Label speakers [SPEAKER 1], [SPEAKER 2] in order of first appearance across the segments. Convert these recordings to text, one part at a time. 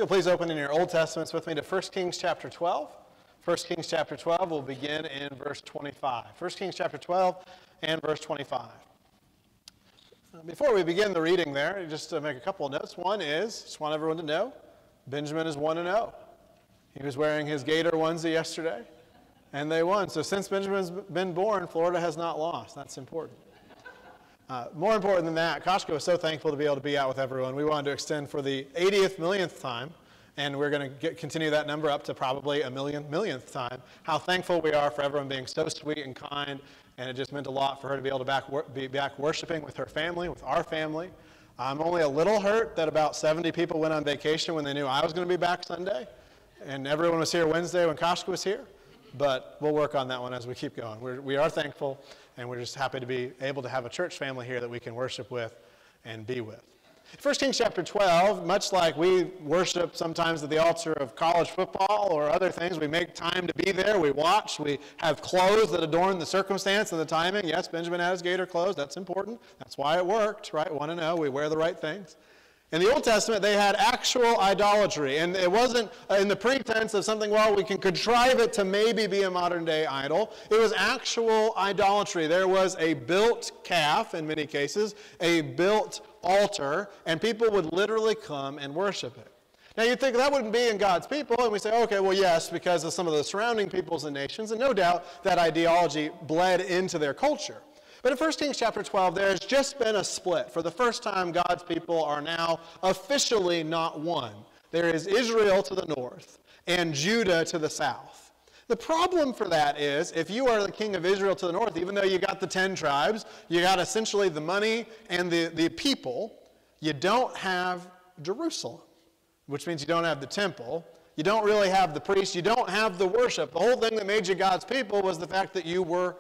[SPEAKER 1] You'll please open in your Old Testaments with me to 1 Kings chapter 12. 1 Kings chapter 12 will begin in verse 25. 1 Kings chapter 12 and verse 25. Before we begin the reading there, just to make a couple of notes. One is, just want everyone to know, Benjamin is 1-0. He was wearing his Gator onesie yesterday, and they won. So since Benjamin's been born, Florida has not lost. That's important. More important than that, Koshko was so thankful to be able to be out with everyone. We wanted to extend for the 80th millionth time, and we're going to continue that number up to probably a millionth time. How thankful we are for everyone being so sweet and kind, and it just meant a lot for her to be able to be back worshiping with her family, with our family. I'm only a little hurt that about 70 people went on vacation when they knew I was going to be back Sunday, and everyone was here Wednesday when Koshko was here. But we'll work on that one as we keep going. We are thankful, and we're just happy to be able to have a church family here that we can worship with and be with. 1 Kings chapter 12, much like we worship sometimes at the altar of college football or other things, we make time to be there, we watch, we have clothes that adorn the circumstance and the timing. Yes, Benjamin has Gator clothes, that's important. That's why it worked, right? 1-0, we wear the right things. In the Old Testament, they had actual idolatry, and it wasn't in the pretense of something, well, we can contrive it to maybe be a modern-day idol. It was actual idolatry. There was a built calf, in many cases, a built altar, and people would literally come and worship it. Now, you'd think that wouldn't be in God's people, and we say, okay, well, yes, because of some of the surrounding peoples and nations, and no doubt that ideology bled into their culture. But in 1 Kings chapter 12, there's just been a split. For the first time, God's people are now officially not one. There is Israel to the north and Judah to the south. The problem for that is, if you are the king of Israel to the north, even though you got the 10 tribes, you got essentially the money and the people, you don't have Jerusalem, which means you don't have the temple. You don't really have the priests. You don't have the worship. The whole thing that made you God's people was the fact that you were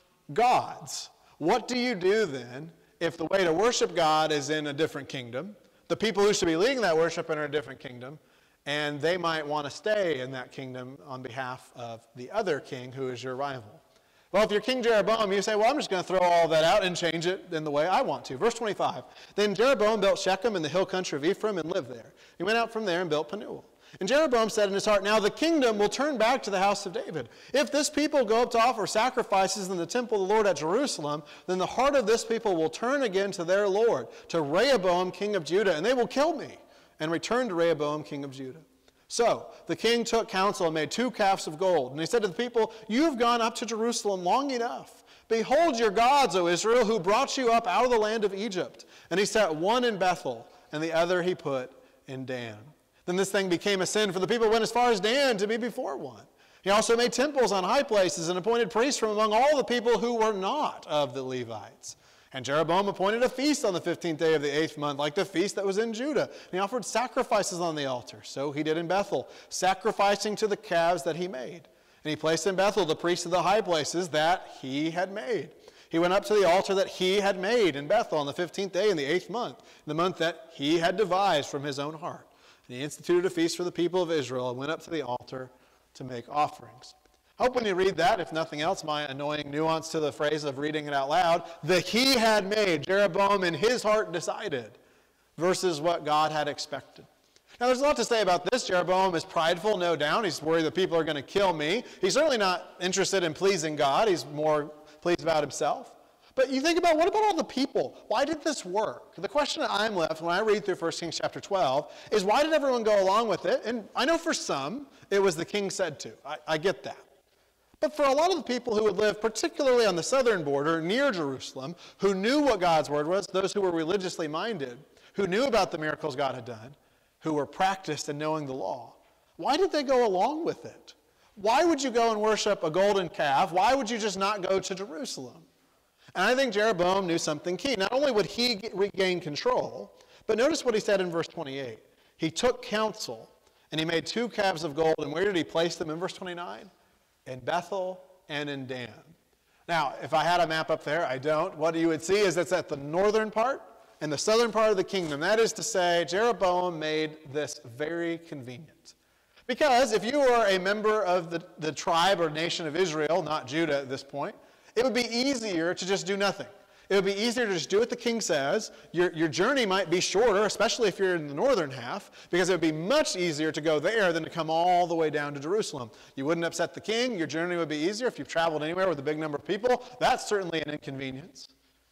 [SPEAKER 1] God's. What do you do then if the way to worship God is in a different kingdom? The people who should be leading that worship are in a different kingdom, and they might want to stay in that kingdom on behalf of the other king who is your rival. Well, if you're King Jeroboam, you say, well, I'm just going to throw all that out and change it in the way I want to. Verse 25, then Jeroboam built Shechem in the hill country of Ephraim and lived there. He went out from there and built Penuel. And Jeroboam said in his heart, now the kingdom will turn back to the house of David. If this people go up to offer sacrifices in the temple of the Lord at Jerusalem, then the heart of this people will turn again to their Lord, to Rehoboam, king of Judah, and they will kill me, and return to Rehoboam, king of Judah. So the king took counsel and made 2 calves of gold. And he said to the people, you have gone up to Jerusalem long enough. Behold your gods, O Israel, who brought you up out of the land of Egypt. And he set one in Bethel, and the other he put in Dan. Then this thing became a sin, for the people went as far as Dan to be before one. He also made temples on high places and appointed priests from among all the people who were not of the Levites. And Jeroboam appointed a feast on the 15th day of the 8th month, like the feast that was in Judah. And he offered sacrifices on the altar. So he did in Bethel, sacrificing to the calves that he made. And he placed in Bethel the priests of the high places that he had made. He went up to the altar that he had made in Bethel on the 15th day in the 8th month, the month that he had devised from his own heart. And he instituted a feast for the people of Israel and went up to the altar to make offerings. I hope when you read that, if nothing else, my annoying nuance to the phrase of reading it out loud, that he had made, Jeroboam in his heart decided, versus what God had expected. Now there's a lot to say about this. Jeroboam is prideful, no doubt. He's worried that people are going to kill me. He's certainly not interested in pleasing God. He's more pleased about himself. But you think about, what about all the people? Why did this work? The question that I'm left when I read through 1 Kings chapter 12 is, why did everyone go along with it? And I know for some, it was the king said to. I get that. But for a lot of the people who would live, particularly on the southern border, near Jerusalem, who knew what God's word was, those who were religiously minded, who knew about the miracles God had done, who were practiced in knowing the law, why did they go along with it? Why would you go and worship a golden calf? Why would you just not go to Jerusalem? And I think Jeroboam knew something key. Not only would he regain control, but notice what he said in verse 28. He took counsel, and he made 2 calves of gold. And where did he place them in verse 29? In Bethel and in Dan. Now, if I had a map up there, I don't. What you would see is it's at the northern part and the southern part of the kingdom. That is to say, Jeroboam made this very convenient. Because if you were a member of the tribe or nation of Israel, not Judah at this point, it would be easier to just do nothing. It would be easier to just do what the king says. Your journey might be shorter, especially if you're in the northern half, because it would be much easier to go there than to come all the way down to Jerusalem. You wouldn't upset the king. Your journey would be easier if you've traveled anywhere with a big number of people. That's certainly an inconvenience.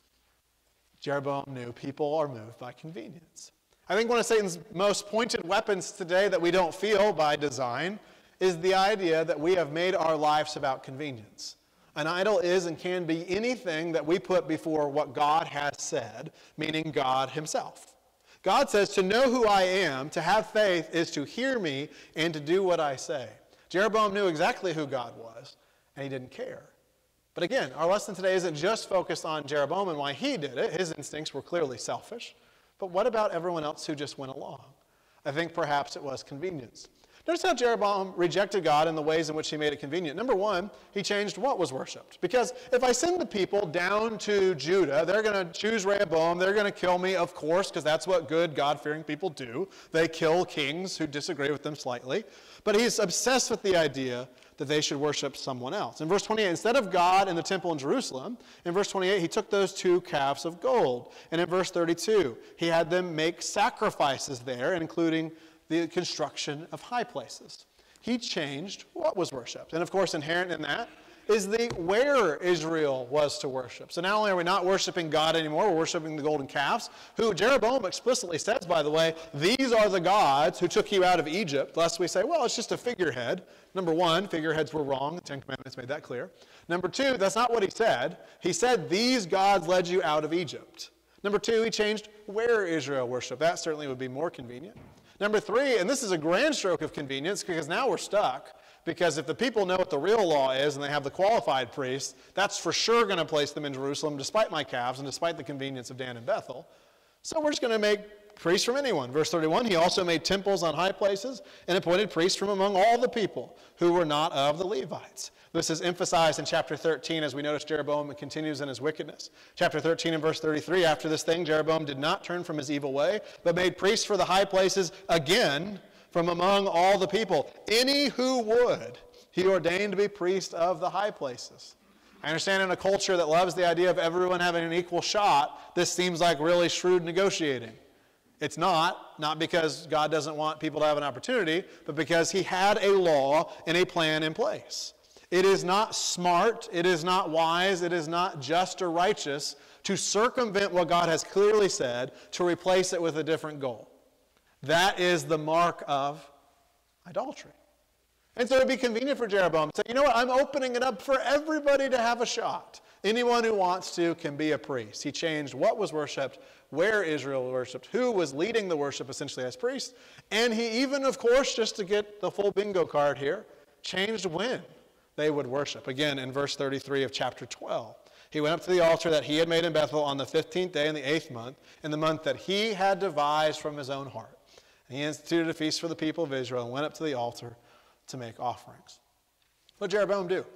[SPEAKER 1] Jeroboam knew people are moved by convenience. I think one of Satan's most pointed weapons today that we don't feel by design is the idea that we have made our lives about convenience. An idol is and can be anything that we put before what God has said, meaning God himself. God says to know who I am, to have faith, is to hear me and to do what I say. Jeroboam knew exactly who God was, and he didn't care. But again, our lesson today isn't just focused on Jeroboam and why he did it. His instincts were clearly selfish. But what about everyone else who just went along? I think perhaps it was convenience. Notice how Jeroboam rejected God in the ways in which he made it convenient. Number one, he changed what was worshipped. Because if I send the people down to Judah, they're going to choose Rehoboam. They're going to kill me, of course, because that's what good, God-fearing people do. They kill kings who disagree with them slightly. But he's obsessed with the idea that they should worship someone else. In verse 28, instead of God in the temple in Jerusalem, in verse 28, he took those 2 calves of gold. And in verse 32, he had them make sacrifices there, including the construction of high places. He changed what was worshipped. And of course, inherent in that is the where Israel was to worship. So not only are we not worshiping God anymore, we're worshiping the golden calves, who Jeroboam explicitly says, by the way, these are the gods who took you out of Egypt, lest we say, well, it's just a figurehead. Number one, figureheads were wrong. The Ten Commandments made that clear. Number two, that's not what he said. He said, these gods led you out of Egypt. Number two, he changed where Israel worshiped. That certainly would be more convenient. Number three, and this is a grand stroke of convenience because now we're stuck, because if the people know what the real law is and they have the qualified priests, that's for sure going to place them in Jerusalem despite my calves and despite the convenience of Dan and Bethel. So we're just going to make priests from anyone. Verse 31, he also made temples on high places and appointed priests from among all the people who were not of the Levites. This is emphasized in chapter 13 as we notice Jeroboam continues in his wickedness. Chapter 13 and verse 33, after this thing, Jeroboam did not turn from his evil way, but made priests for the high places again from among all the people. Any who would, he ordained to be priest of the high places. I understand in a culture that loves the idea of everyone having an equal shot, this seems like really shrewd negotiating. It's not because God doesn't want people to have an opportunity, but because he had a law and a plan in place. It is not smart, it is not wise, it is not just or righteous to circumvent what God has clearly said to replace it with a different goal. That is the mark of idolatry. And so it would be convenient for Jeroboam to say, you know what, I'm opening it up for everybody to have a shot. Anyone who wants to can be a priest. He changed what was worshipped, where Israel worshipped, who was leading the worship essentially as priest, and he even, of course, just to get the full bingo card here, changed when they would worship. Again, in verse 33 of chapter 12. He went up to the altar that he had made in Bethel on the 15th day in the 8th month, in the month that he had devised from his own heart. And he instituted a feast for the people of Israel and went up to the altar to make offerings. What did Jeroboam do?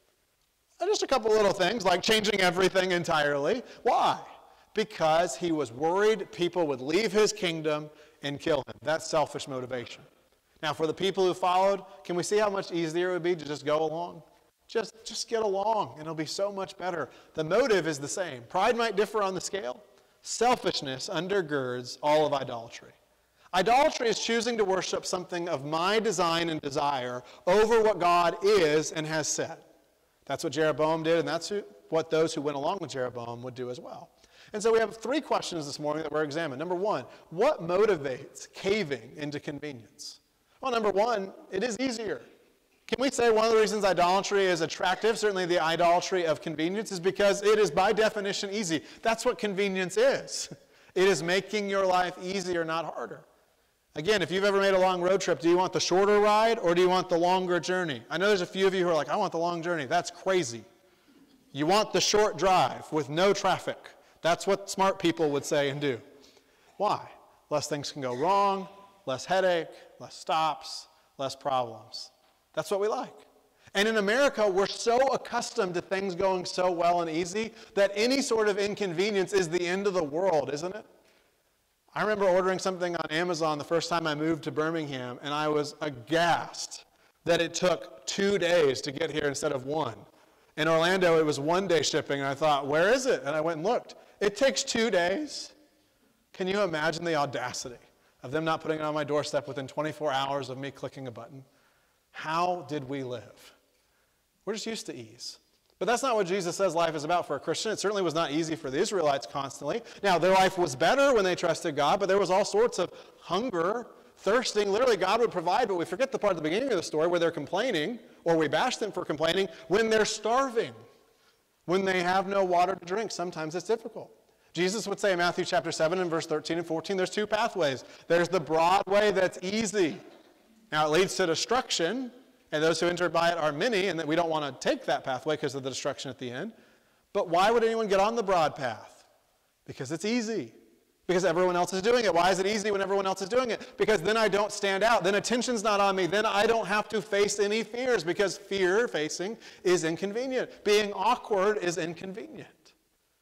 [SPEAKER 1] Just a couple little things, like changing everything entirely. Why? Because he was worried people would leave his kingdom and kill him. That's selfish motivation. Now, for the people who followed, can we see how much easier it would be to just go along? Just get along, and it'll be so much better. The motive is the same. Pride might differ on the scale. Selfishness undergirds all of idolatry. Idolatry is choosing to worship something of my design and desire over what God is and has said. That's what Jeroboam did, and that's what those who went along with Jeroboam would do as well. And so we have 3 questions this morning that we're examining. Number 1, what motivates caving into convenience? Well, number 1, it is easier. Can we say one of the reasons idolatry is attractive, certainly the idolatry of convenience, is because it is by definition easy. That's what convenience is. It is making your life easier, not harder. Again, if you've ever made a long road trip, do you want the shorter ride or do you want the longer journey? I know there's a few of you who are like, I want the long journey. That's crazy. You want the short drive with no traffic. That's what smart people would say and do. Why? Less things can go wrong, less headache, less stops, less problems. That's what we like. And in America, we're so accustomed to things going so well and easy that any sort of inconvenience is the end of the world, isn't it? I remember ordering something on Amazon the first time I moved to Birmingham, and I was aghast that it took 2 days to get here instead of 1. In Orlando, it was 1-day shipping, and I thought, where is it? And I went and looked. It takes 2 days. Can you imagine the audacity of them not putting it on my doorstep within 24 hours of me clicking a button? How did we live? We're just used to ease. But that's not what Jesus says life is about for a Christian. It certainly was not easy for the Israelites constantly. Now, their life was better when they trusted God, but there was all sorts of hunger, thirsting. Literally, God would provide, but we forget the part at the beginning of the story where they're complaining, or we bash them for complaining, when they're starving, when they have no water to drink. Sometimes it's difficult. Jesus would say in Matthew chapter 7 and verse 13 and 14, there's 2 pathways. There's the broad way that's easy. Now, it leads to destruction, and those who enter by it are many, and that we don't want to take that pathway because of the destruction at the end. But why would anyone get on the broad path? Because it's easy. Because everyone else is doing it. Why is it easy when everyone else is doing it? Because then I don't stand out. Then attention's not on me. Then I don't have to face any fears, because fear facing is inconvenient. Being awkward is inconvenient.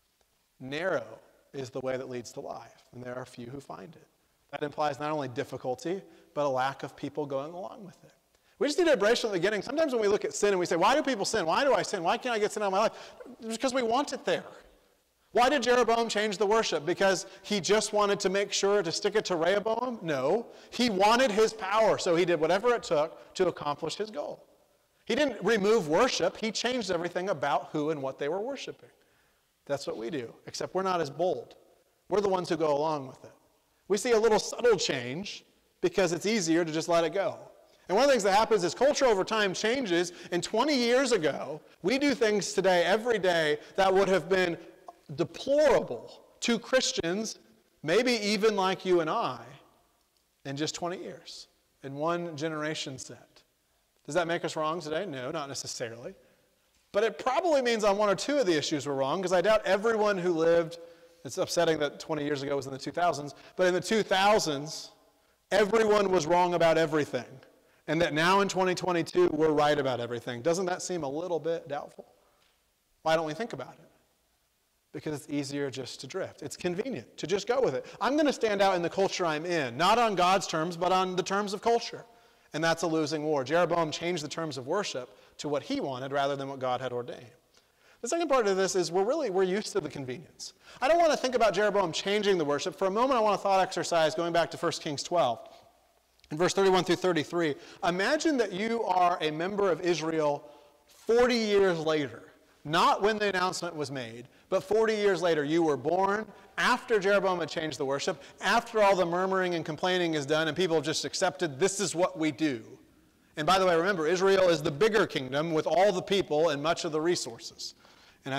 [SPEAKER 1] Narrow is the way that leads to life, and there are few who find it. That implies not only difficulty, but a lack of people going along with it. We just need to embrace from the beginning. Sometimes when we look at sin and we say, why do people sin? Why do I sin? Why can't I get sin out of my life? It's because we want it there. Why did Jeroboam change the worship? Because he just wanted to make sure to stick it to Rehoboam? No. He wanted his power, so he did whatever it took to accomplish his goal. He didn't remove worship. He changed everything about who and what they were worshiping. That's what we do, except we're not as bold. We're the ones who go along with it. We see a little subtle change because it's easier to just let it go. And one of the things that happens is culture over time changes. And 20 years ago, we do things today, every day, that would have been deplorable to Christians, maybe even like you and I, in just 20 years, in one generation set. Does that make us wrong today? No, not necessarily. But it probably means on 1 or 2 of the issues we're wrong, because I doubt everyone who lived, it's upsetting that 20 years ago was in the 2000s, but in the 2000s, everyone was wrong about everything. And that now in 2022, we're right about everything. Doesn't that seem a little bit doubtful? Why don't we think about it? Because it's easier just to drift. It's convenient to just go with it. I'm going to stand out in the culture I'm in, not on God's terms, but on the terms of culture. And that's a losing war. Jeroboam changed the terms of worship to what he wanted rather than what God had ordained. The second part of this is we're used to the convenience. I don't want to think about Jeroboam changing the worship. For a moment, I want a thought exercise going back to 1 Kings 12. In verse 31 through 33, imagine that you are a member of Israel 40 years later. Not when the announcement was made, but 40 years later. You were born after Jeroboam had changed the worship, after all the murmuring and complaining is done, and people have just accepted this is what we do. And by the way, remember, Israel is the bigger kingdom with all the people and much of the resources. In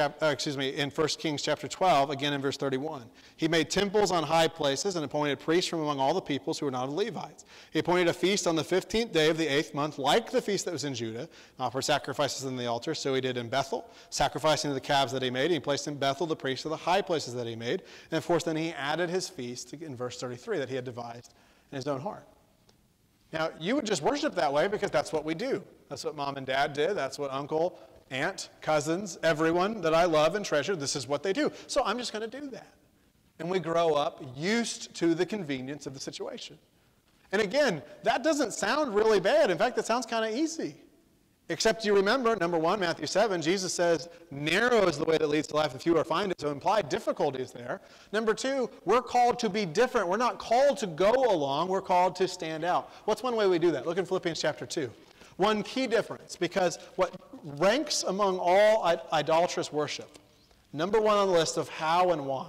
[SPEAKER 1] in 1 Kings chapter 12, again in verse 31. He made temples on high places and appointed priests from among all the peoples who were not Levites. He appointed a feast on the 15th day of the 8th month, like the feast that was in Judah, offered sacrifices in the altar. So he did in Bethel, sacrificing to the calves that he made. He placed in Bethel the priests of the high places that he made. And of course, then he added his feast in verse 33 that he had devised in his own heart. Now, you would just worship that way because that's what we do. That's what mom and dad did. That's what uncle, aunt, cousins, everyone that I love and treasure, this is what they do. So I'm just going to do that. And we grow up used to the convenience of the situation. And again, that doesn't sound really bad. In fact, it sounds kind of easy. Except you remember, number 1, Matthew 7, Jesus says, narrow is the way that leads to life, and few are find it. So implied difficulty is there. Number 2, we're called to be different. We're not called to go along. We're called to stand out. What's one way we do that? Look in Philippians chapter 2. One key difference, because what ranks among all idolatrous worship, number 1 on the list of how and why,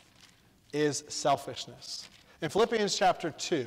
[SPEAKER 1] is selfishness. In Philippians chapter 2,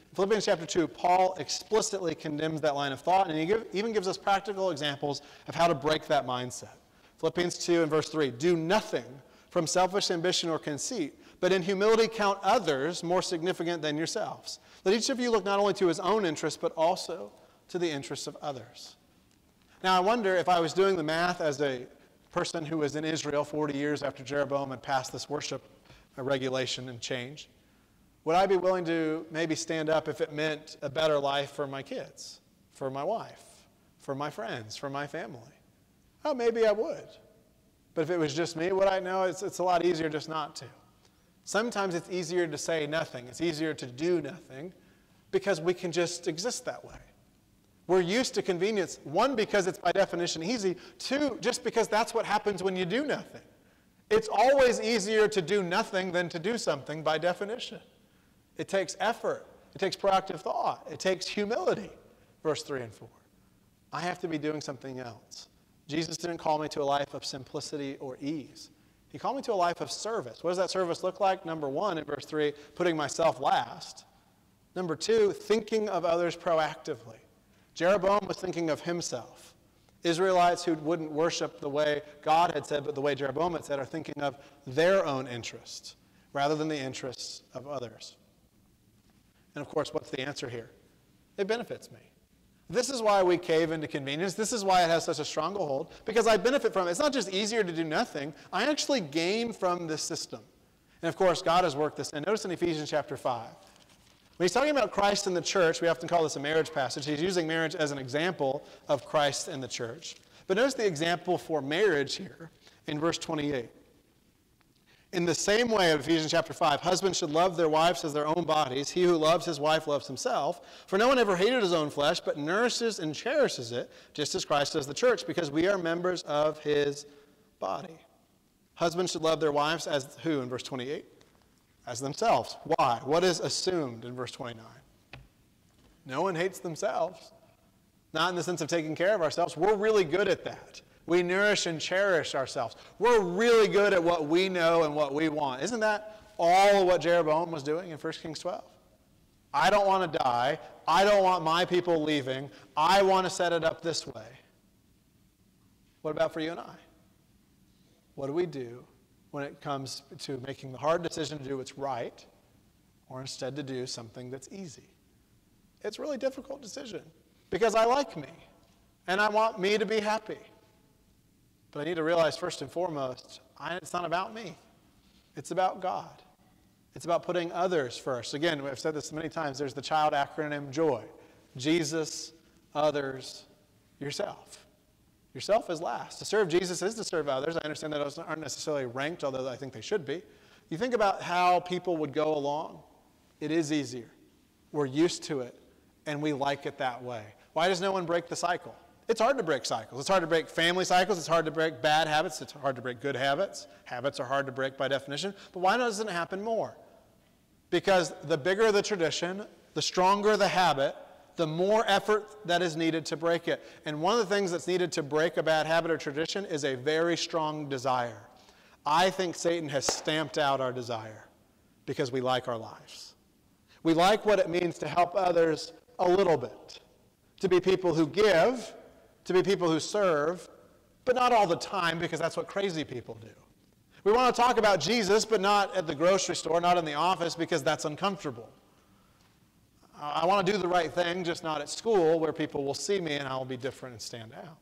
[SPEAKER 1] Paul explicitly condemns that line of thought, and he even gives us practical examples of how to break that mindset. Philippians 2 and verse 3, do nothing from selfish ambition or conceit, but in humility count others more significant than yourselves. Let each of you look not only to his own interests, but also to the interests of others. Now, I wonder if I was doing the math as a person who was in Israel 40 years after Jeroboam had passed this worship regulation and change, would I be willing to maybe stand up if it meant a better life for my kids, for my wife, for my friends, for my family? Oh, maybe I would. But if it was just me, would I? No, it's a lot easier just not to. Sometimes it's easier to say nothing. It's easier to do nothing because we can just exist that way. We're used to convenience, one, because it's by definition easy, two, just because that's what happens when you do nothing. It's always easier to do nothing than to do something by definition. It takes effort. It takes proactive thought. It takes humility. Verse 3 and 4. I have to be doing something else. Jesus didn't call me to a life of simplicity or ease. He called me to a life of service. What does that service look like? Number 1, in verse 3, putting myself last. Number 2, thinking of others proactively. Jeroboam was thinking of himself. Israelites who wouldn't worship the way God had said, but the way Jeroboam had said, are thinking of their own interests rather than the interests of others. And of course, what's the answer here? It benefits me. This is why we cave into convenience. This is why it has such a stronghold, because I benefit from it. It's not just easier to do nothing. I actually gain from this system. And of course, God has worked this in. Notice in Ephesians chapter 5. When he's talking about Christ in the church, we often call this a marriage passage. He's using marriage as an example of Christ in the church. But notice the example for marriage here in verse 28. In the same way of Ephesians chapter 5, husbands should love their wives as their own bodies. He who loves his wife loves himself. For no one ever hated his own flesh, but nourishes and cherishes it, just as Christ does the church, because we are members of his body. Husbands should love their wives as who in verse 28? As themselves. Why? What is assumed in verse 29? No one hates themselves. Not in the sense of taking care of ourselves. We're really good at that. We nourish and cherish ourselves. We're really good at what we know and what we want. Isn't that all what Jeroboam was doing in 1 Kings 12? I don't want to die. I don't want my people leaving. I want to set it up this way. What about for you and I? What do we do when it comes to making the hard decision to do what's right, or instead to do something that's easy? It's a really difficult decision, because I like me, and I want me to be happy. But I need to realize, first and foremost, it's not about me. It's about God. It's about putting others first. Again, I've said this many times, there's the child acronym JOY. Jesus, others, yourself. Yourself is last. To serve Jesus is to serve others. I understand that those aren't necessarily ranked, although I think they should be. You think about how people would go along. It is easier. We're used to it, and we like it that way. Why does no one break the cycle? It's hard to break cycles. It's hard to break family cycles. It's hard to break bad habits. It's hard to break good habits. Habits are hard to break by definition. But why doesn't it happen more? Because the bigger the tradition, the stronger the habit, the more effort that is needed to break it. And one of the things that's needed to break a bad habit or tradition is a very strong desire. I think Satan has stamped out our desire because we like our lives. We like what it means to help others a little bit, to be people who give, to be people who serve, but not all the time, because that's what crazy people do. We want to talk about Jesus, but not at the grocery store, not in the office, because that's uncomfortable. I want to do the right thing, just not at school, where people will see me and I'll be different and stand out.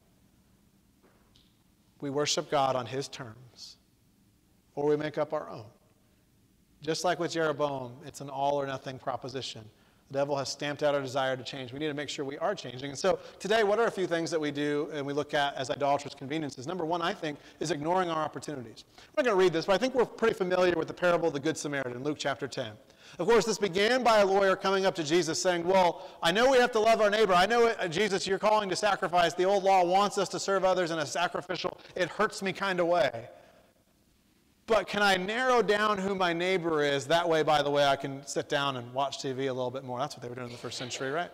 [SPEAKER 1] We worship God on his terms, or we make up our own. Just like with Jeroboam, it's an all or nothing proposition. The devil has stamped out our desire to change. We need to make sure we are changing. And so today, what are a few things that we do and we look at as idolatrous conveniences? Number one, I think, is ignoring our opportunities. I'm not going to read this, but I think we're pretty familiar with the parable of the Good Samaritan, Luke chapter 10. Of course, this began by a lawyer coming up to Jesus saying, well, I know we have to love our neighbor. I know, Jesus, you're calling to sacrifice. The old law wants us to serve others in a sacrificial, it hurts me kind of way. But can I narrow down who my neighbor is? That way, by the way, I can sit down and watch TV a little bit more. That's what they were doing in the first century, right?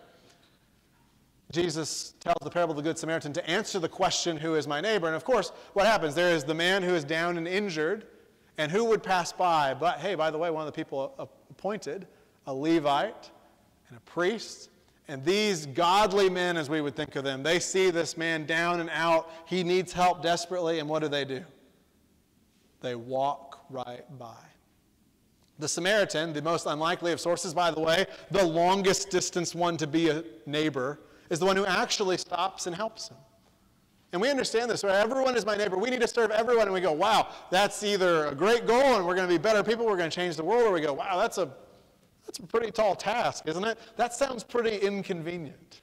[SPEAKER 1] Jesus tells the parable of the Good Samaritan to answer the question, who is my neighbor? And of course, what happens? There is the man who is down and injured, and who would pass by? But hey, by the way, one of the people appointed, a Levite and a priest. And these godly men, as we would think of them, they see this man down and out. He needs help desperately, and what do? They walk right by. The Samaritan, the most unlikely of sources, by the way, the longest distance one to be a neighbor, is the one who actually stops and helps him. And we understand this, right? Everyone is my neighbor. We need to serve everyone. And we go, wow, that's either a great goal and we're going to be better people, we're going to change the world, or we go, wow, that's a pretty tall task, isn't it? That sounds pretty inconvenient.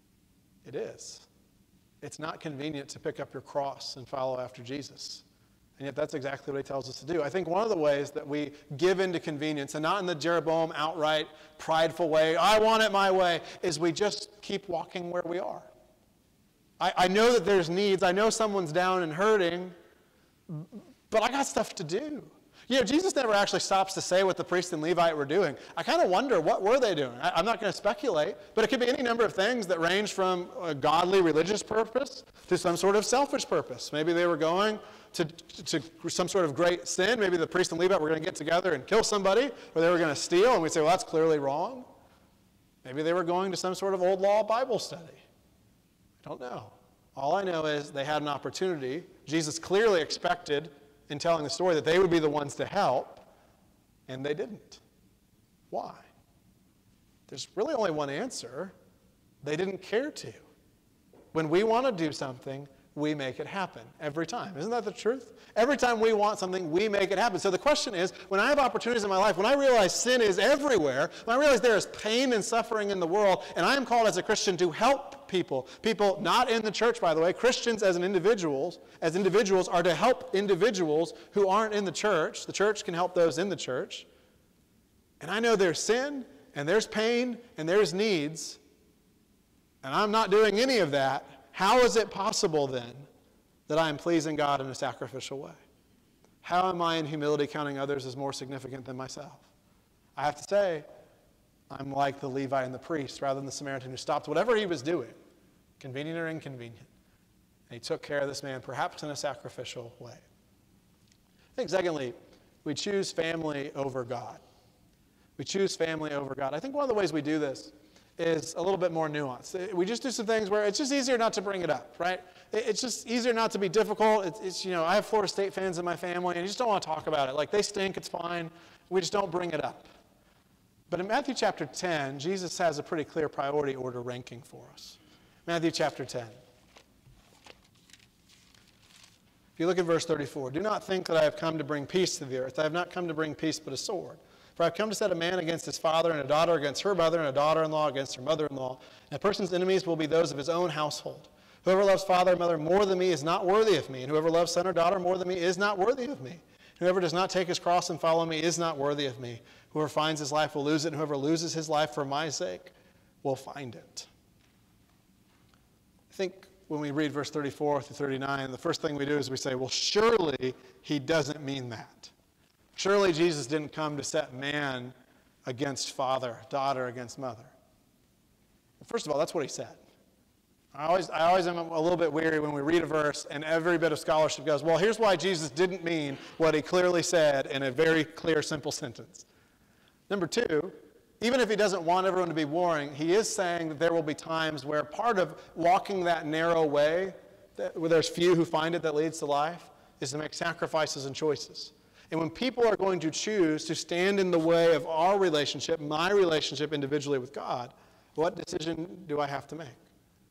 [SPEAKER 1] It is. It's not convenient to pick up your cross and follow after Jesus. And yet that's exactly what he tells us to do. I think one of the ways that we give into convenience, and not in the Jeroboam outright prideful way, I want it my way, is we just keep walking where we are. I know that there's needs. I know someone's down and hurting, but I got stuff to do. Jesus never actually stops to say what the priest and Levite were doing. I kind of wonder, what were they doing? I'm not going to speculate, but it could be any number of things that range from a godly religious purpose to some sort of selfish purpose. Maybe they were going to some sort of great sin. Maybe the priest and Levite were going to get together and kill somebody, or they were going to steal, and we'd say, well, that's clearly wrong. Maybe they were going to some sort of old law Bible study. I don't know. All I know is they had an opportunity. Jesus clearly expected, in telling the story, that they would be the ones to help, and they didn't. Why? There's really only one answer. They didn't care to. When we want to do something, we make it happen every time. Isn't that the truth? Every time we want something, we make it happen. So the question is, when I have opportunities in my life, when I realize sin is everywhere, when I realize there is pain and suffering in the world, and I am called as a Christian to help people not in the church, by the way, Christians as individuals are to help individuals who aren't in the church. The church can help those in the church. And I know there's sin, and there's pain, and there's needs, and I'm not doing any of that. How is it possible then that I am pleasing God in a sacrificial way? How am I in humility counting others as more significant than myself? I have to say, I'm like the Levite and the priest rather than the Samaritan who stopped whatever he was doing, convenient or inconvenient, and he took care of this man, perhaps in a sacrificial way. I think, secondly, we choose family over God. We choose family over God. I think one of the ways we do this is a little bit more nuanced. We just do some things where it's just easier not to bring it up, right? It's just easier not to be difficult. I have Florida State fans in my family, and you just don't want to talk about it. Like, they stink, it's fine. We just don't bring it up. But in Matthew chapter 10, Jesus has a pretty clear priority order ranking for us. Matthew chapter 10. If you look at verse 34, do not think that I have come to bring peace to the earth. I have not come to bring peace but a sword. For I have come to set a man against his father, and a daughter against her mother, and a daughter-in-law against her mother-in-law. And a person's enemies will be those of his own household. Whoever loves father or mother more than me is not worthy of me, and whoever loves son or daughter more than me is not worthy of me. Whoever does not take his cross and follow me is not worthy of me. Whoever finds his life will lose it, and whoever loses his life for my sake will find it. I think when we read verse 34 through 39, the first thing we do is we say, well, surely he doesn't mean that. Surely Jesus didn't come to set man against father, daughter against mother. First of all, that's what he said. I always am a little bit weary when we read a verse and every bit of scholarship goes, well, here's why Jesus didn't mean what he clearly said in a very clear, simple sentence. Number two, even if he doesn't want everyone to be warring, he is saying that there will be times where part of walking that narrow way, where there's few who find it that leads to life, is to make sacrifices and choices. And when people are going to choose to stand in the way of our relationship, my relationship individually with God, what decision do I have to make?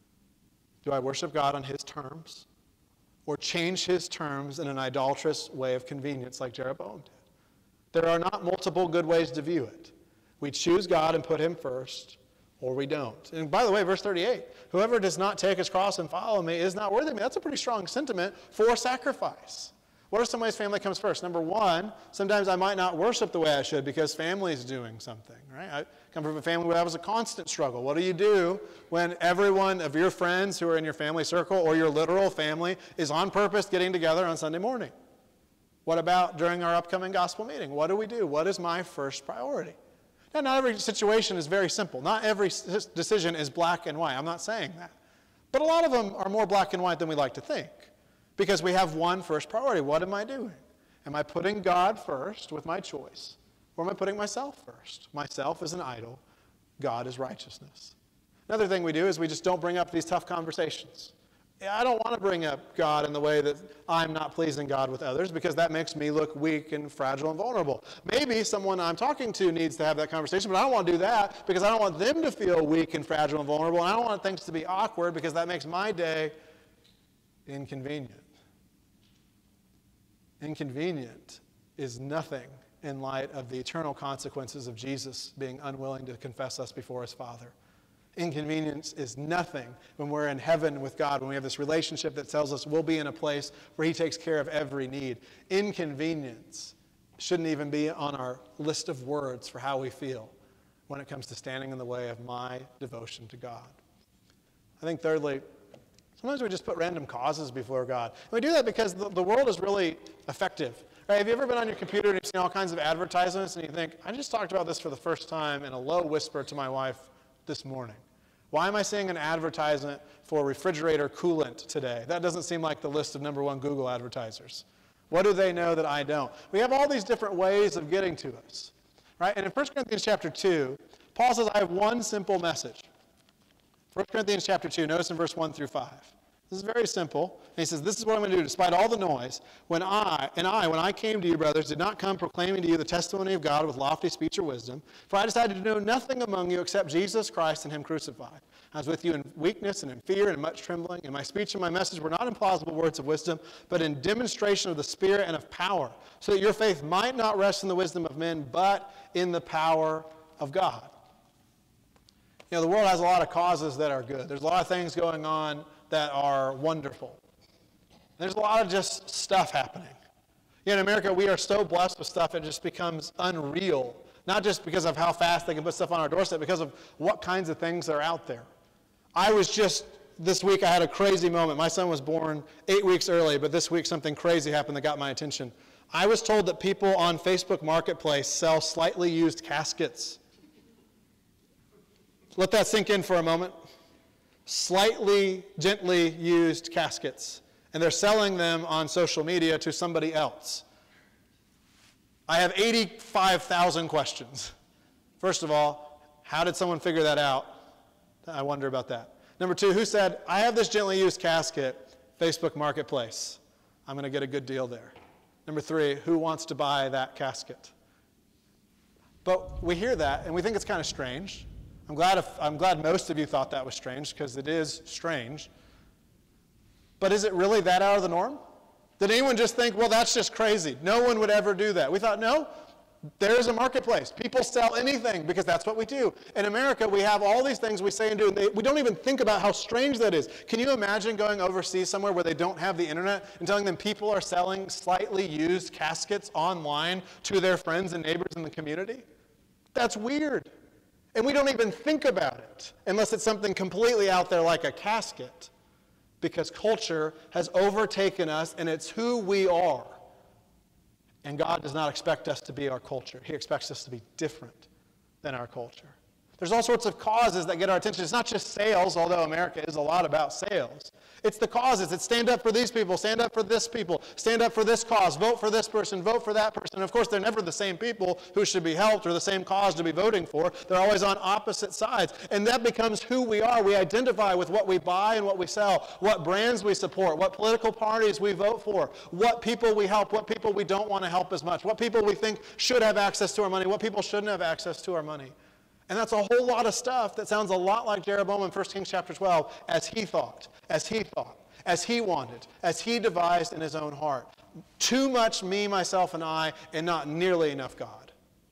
[SPEAKER 1] Do I worship God on his terms, or change his terms in an idolatrous way of convenience like Jeroboam did? There are not multiple good ways to view it. We choose God and put him first, or we don't. And by the way, verse 38, whoever does not take his cross and follow me is not worthy of me. That's a pretty strong sentiment for sacrifice. What are some ways family comes first? Number one, sometimes I might not worship the way I should because family is doing something, right? I come from a family where that was a constant struggle. What do you do when every one of your friends who are in your family circle or your literal family is on purpose getting together on Sunday morning? What about during our upcoming gospel meeting? What do we do? What is my first priority? Now, not every situation is very simple. Not every decision is black and white. I'm not saying that. But a lot of them are more black and white than we like to think. Because we have one first priority. What am I doing? Am I putting God first with my choice? Or am I putting myself first? Myself is an idol. God is righteousness. Another thing we do is we just don't bring up these tough conversations. I don't want to bring up God in the way that I'm not pleasing God with others because that makes me look weak and fragile and vulnerable. Maybe someone I'm talking to needs to have that conversation, but I don't want to do that because I don't want them to feel weak and fragile and vulnerable, and I don't want things to be awkward because that makes my day inconvenient. Inconvenient is nothing in light of the eternal consequences of Jesus being unwilling to confess us before his Father. Inconvenience is nothing when we're in heaven with God, when we have this relationship that tells us we'll be in a place where he takes care of every need. Inconvenience shouldn't even be on our list of words for how we feel when it comes to standing in the way of my devotion to God. I think thirdly, sometimes we just put random causes before God. And we do that because the world is really effective. Right? Have you ever been on your computer and you've seen all kinds of advertisements and you think, I just talked about this for the first time in a low whisper to my wife this morning. Why am I seeing an advertisement for refrigerator coolant today? That doesn't seem like the list of number one Google advertisers. What do they know that I don't? We have all these different ways of getting to us. Right? And in 1 Corinthians chapter 2, Paul says, I have one simple message. 1 Corinthians chapter 2, notice in verse 1 through 5. This is very simple. And he says, this is what I'm going to do. Despite all the noise, when I came to you, brothers, did not come proclaiming to you the testimony of God with lofty speech or wisdom, for I decided to know nothing among you except Jesus Christ and him crucified. I was with you in weakness and in fear and in much trembling, and my speech and my message were not in plausible words of wisdom, but in demonstration of the Spirit and of power, so that your faith might not rest in the wisdom of men, but in the power of God. You know, the world has a lot of causes that are good. There's a lot of things going on that are wonderful. There's a lot of just stuff happening. You know, in America, we are so blessed with stuff, it just becomes unreal. Not just because of how fast they can put stuff on our doorstep, because of what kinds of things are out there. This week I had a crazy moment. My son was born 8 weeks early, but this week something crazy happened that got my attention. I was told that people on Facebook Marketplace sell slightly used caskets. Let that sink in for a moment. Slightly, gently used caskets. And they're selling them on social media to somebody else. I have 85,000 questions. First of all, how did someone figure that out? I wonder about that. Number two, who said, I have this gently used casket, Facebook Marketplace. I'm going to get a good deal there. Number three, who wants to buy that casket? But we hear that and we think it's kind of strange. I'm glad most of you thought that was strange, because it is strange. But is it really that out of the norm? Did anyone just think, well, that's just crazy. No one would ever do that. We thought, no, there's a marketplace. People sell anything because that's what we do. In America, we have all these things we say and do, and we don't even think about how strange that is. Can you imagine going overseas somewhere where they don't have the internet and telling them people are selling slightly used caskets online to their friends and neighbors in the community? That's weird. And we don't even think about it unless it's something completely out there like a casket, because culture has overtaken us and it's who we are. And God does not expect us to be our culture. He expects us to be different than our culture. There's all sorts of causes that get our attention. It's not just sales, although America is a lot about sales. It's the causes. It's stand up for these people, stand up for this people, stand up for this cause, vote for this person, vote for that person. And of course, they're never the same people who should be helped or the same cause to be voting for. They're always on opposite sides. And that becomes who we are. We identify with what we buy and what we sell, what brands we support, what political parties we vote for, what people we help, what people we don't want to help as much, what people we think should have access to our money, what people shouldn't have access to our money. And that's a whole lot of stuff that sounds a lot like Jeroboam in 1 Kings chapter 12, as he thought, as he wanted, as he devised in his own heart. Too much me, myself, and I, and not nearly enough God.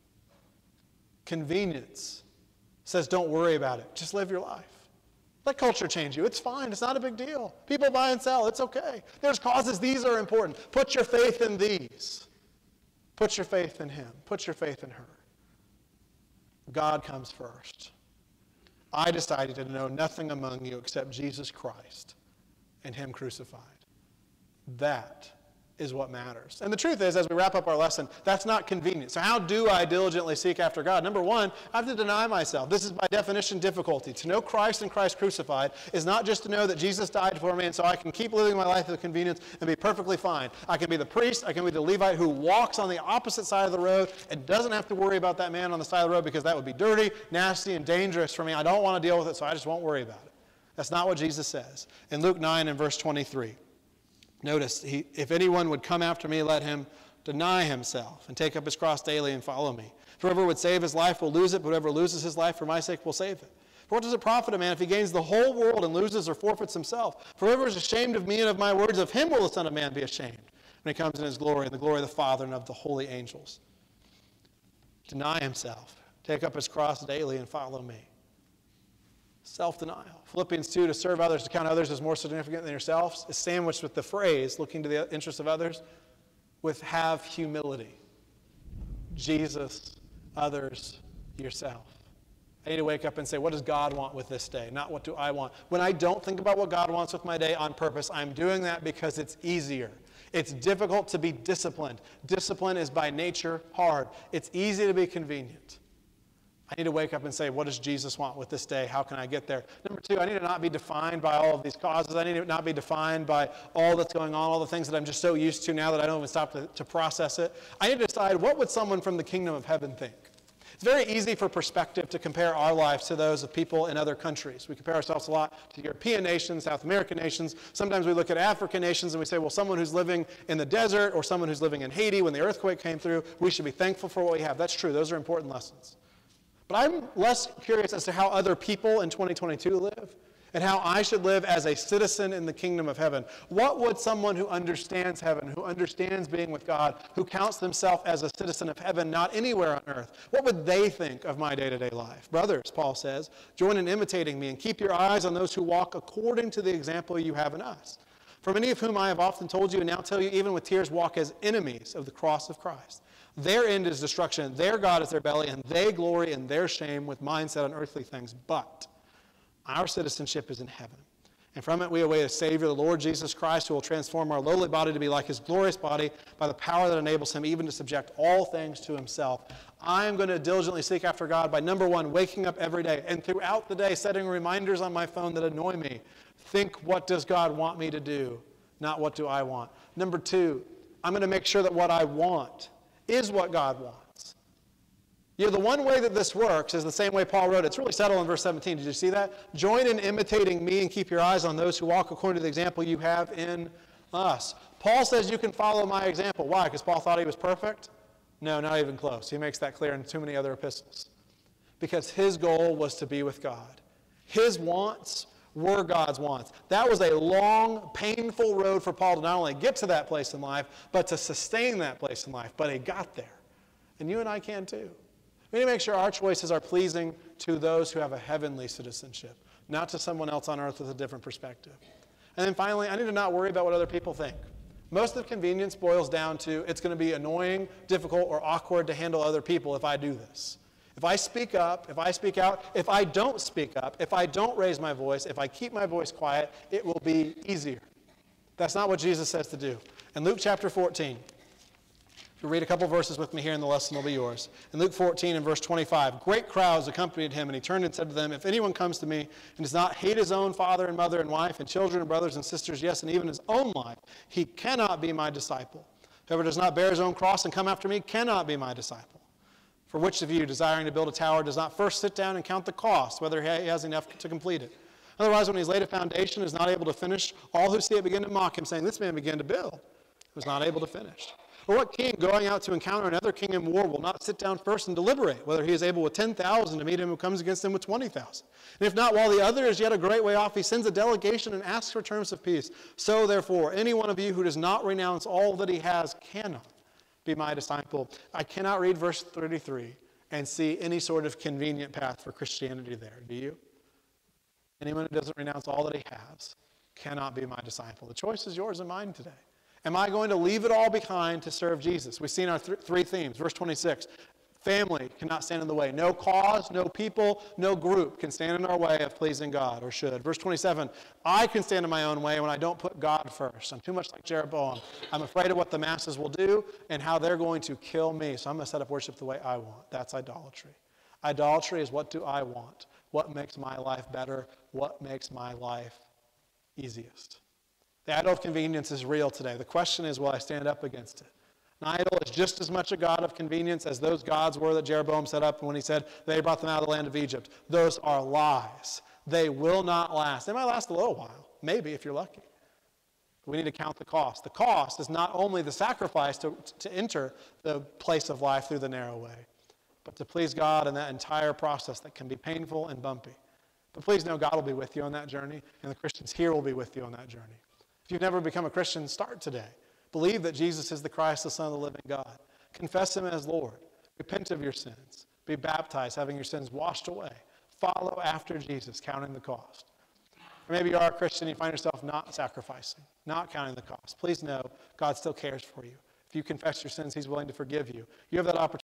[SPEAKER 1] Convenience says don't worry about it. Just live your life. Let culture change you. It's fine. It's not a big deal. People buy and sell. It's okay. There's causes. These are important. Put your faith in these. Put your faith in him. Put your faith in her. God comes first. I decided to know nothing among you except Jesus Christ and him crucified. That is what matters. And the truth is, as we wrap up our lesson, that's not convenient. So how do I diligently seek after God? Number one, I have to deny myself. This is by definition difficulty. To know Christ and Christ crucified is not just to know that Jesus died for me and so I can keep living my life with convenience and be perfectly fine. I can be the priest, I can be the Levite who walks on the opposite side of the road and doesn't have to worry about that man on the side of the road, because that would be dirty, nasty, and dangerous for me. I don't want to deal with it, so I just won't worry about it. That's not what Jesus says. In Luke 9 and verse 23, notice, if anyone would come after me, let him deny himself and take up his cross daily and follow me. Whoever would save his life will lose it, but whoever loses his life for my sake will save it. For what does it profit a man if he gains the whole world and loses or forfeits himself? For whoever is ashamed of me and of my words, of him will the Son of Man be ashamed when he comes in his glory and the glory of the Father and of the holy angels. Deny himself, take up his cross daily and follow me. Self-denial. Philippians 2, to serve others, to count others as more significant than yourselves, is sandwiched with the phrase, looking to the interests of others, with have humility. Jesus, others, yourself. I need to wake up and say, what does God want with this day? Not what do I want. When I don't think about what God wants with my day on purpose, I'm doing that because it's easier. It's difficult to be disciplined. Discipline is by nature hard. It's easy to be convenient. I need to wake up and say, what does Jesus want with this day? How can I get there? Number two, I need to not be defined by all of these causes. I need to not be defined by all that's going on, all the things that I'm just so used to now that I don't even stop to process it. I need to decide, what would someone from the kingdom of heaven think? It's very easy for perspective to compare our lives to those of people in other countries. We compare ourselves a lot to European nations, South American nations. Sometimes we look at African nations and we say, well, someone who's living in the desert or someone who's living in Haiti when the earthquake came through, we should be thankful for what we have. That's true. Those are important lessons. But I'm less curious as to how other people in 2022 live and how I should live as a citizen in the kingdom of heaven. What would someone who understands heaven, who understands being with God, who counts themselves as a citizen of heaven, not anywhere on earth, what would they think of my day-to-day life? Brothers, Paul says, join in imitating me and keep your eyes on those who walk according to the example you have in us. For many of whom I have often told you and now tell you, even with tears, walk as enemies of the cross of Christ. Their end is destruction, their God is their belly, and they glory in their shame with mindset on earthly things. But our citizenship is in heaven. And from it we await a Savior, the Lord Jesus Christ, who will transform our lowly body to be like his glorious body by the power that enables him even to subject all things to himself. I am going to diligently seek after God by, number one, waking up every day and throughout the day setting reminders on my phone that annoy me. Think, what does God want me to do? Not what do I want. Number two, I'm going to make sure that what I want is what God wants. You know, the one way that this works is the same way Paul wrote it. It's really subtle in verse 17. Did you see that? Join in imitating me and keep your eyes on those who walk according to the example you have in us. Paul says you can follow my example. Why? Because Paul thought he was perfect? No, not even close. He makes that clear in too many other epistles. Because his goal was to be with God. His wants were God's wants. That was a long, painful road for Paul to not only get to that place in life, but to sustain that place in life. But he got there. And you and I can too. We need to make sure our choices are pleasing to those who have a heavenly citizenship, not to someone else on earth with a different perspective. And then finally, I need to not worry about what other people think. Most of convenience boils down to it's going to be annoying, difficult, or awkward to handle other people if I do this. If I speak up, if I speak out, if I don't speak up, if I don't raise my voice, if I keep my voice quiet, it will be easier. That's not what Jesus says to do. In Luke chapter 14, if you read a couple verses with me here and the lesson will be yours. In Luke 14 and verse 25, great crowds accompanied him, and he turned and said to them, if anyone comes to me and does not hate his own father and mother and wife and children and brothers and sisters, yes, and even his own life, he cannot be my disciple. Whoever does not bear his own cross and come after me cannot be my disciple. For which of you, desiring to build a tower, does not first sit down and count the cost, whether he has enough to complete it? Otherwise, when he's laid a foundation and is not able to finish, all who see it begin to mock him, saying, this man began to build. He was not able to finish. Or what king, going out to encounter another king in war, will not sit down first and deliberate, whether he is able with 10,000 to meet him who comes against him with 20,000? And if not, while the other is yet a great way off, he sends a delegation and asks for terms of peace. So, therefore, any one of you who does not renounce all that he has cannot be my disciple. I cannot read verse 33 and see any sort of convenient path for Christianity there. Do you? Anyone who doesn't renounce all that he has cannot be my disciple. The choice is yours and mine today. Am I going to leave it all behind to serve Jesus? We've seen our three themes. Verse 26, family cannot stand in the way. No cause, no people, no group can stand in our way of pleasing God, or should. Verse 27, I can stand in my own way when I don't put God first. I'm too much like Jeroboam. I'm afraid of what the masses will do and how they're going to kill me, so I'm going to set up worship the way I want. That's idolatry. Idolatry is what do I want? What makes my life better? What makes my life easiest? The idol of convenience is real today. The question is, will I stand up against it? An idol is just as much a god of convenience as those gods were that Jeroboam set up when he said they brought them out of the land of Egypt. Those are lies. They will not last. They might last a little while, maybe if you're lucky. We need to count the cost. The cost is not only the sacrifice to enter the place of life through the narrow way, but to please God in that entire process that can be painful and bumpy. But please know God will be with you on that journey, and the Christians here will be with you on that journey. If you've never become a Christian, start today. Believe that Jesus is the Christ, the Son of the living God. Confess him as Lord. Repent of your sins. Be baptized, having your sins washed away. follow after Jesus, counting the cost. Or maybe you are a Christian, you find yourself not sacrificing, not counting the cost. Please know God still cares for you. If you confess your sins, he's willing to forgive you. You have that opportunity